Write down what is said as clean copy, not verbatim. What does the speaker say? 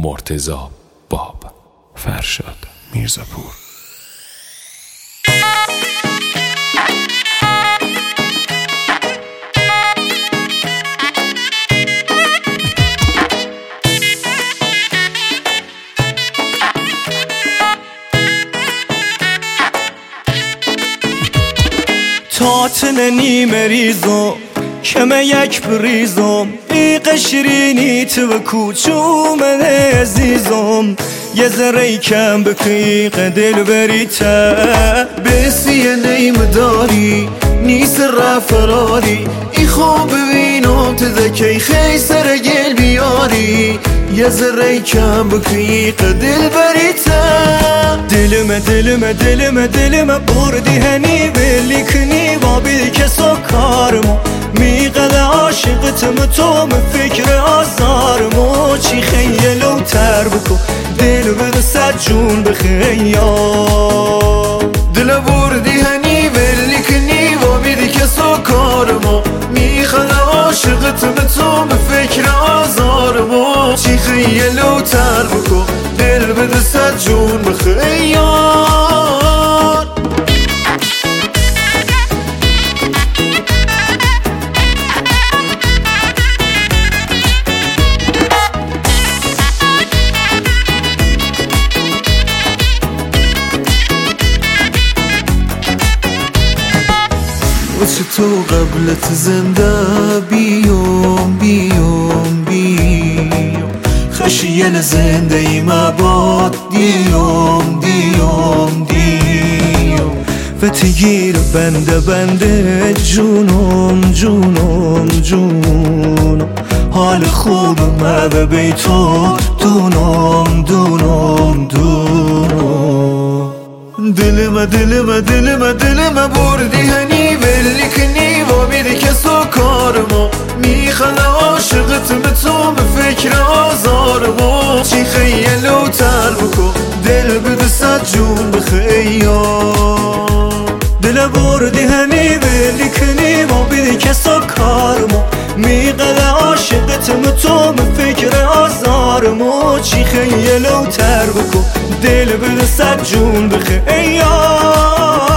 مرتضی باب. فرشاد میرزاپور. تاتن نیمه ریزم کمه یک بریزم ای قشرینی تو کوچوم عزیزم یه ذره کم بقیق دل بریته بسی نیم داری نیست رفراری ای خواب ببینم تذکی خی سر گل بیاری یه ذره کم بقیق دل بریته دلم بردی هنی بلی کنی با بیدی کسا کارمو میقل عاشقتم تو فکر آزارمو چی خیلو تر بکن دل بده صد جون بخیال دل بردی هنی بلی کنی با بیدی کسا کارمو میقل عاشقتم تو فکر آزارمو چی خیلو تر بکن دل بده صد جون بخیال واسه تو قبلت زنده بیام خشیل زنده ای مباد دیام و تگیر بنده جونم حال خوب ما به بیتو دونم دلم بردی هنی بلی کنی و بیدی کسو کارمو میخواد عاشقتم تو به فکر آزارمو چی خیلو تر بکن دل بده صد جون بخیال دل بردی هنی بلی کنی و بیدی کسو کارمو میقل عاشقتم تو به فکر آزارمو چی خیلو تر بکن دل بده صد جون بخیال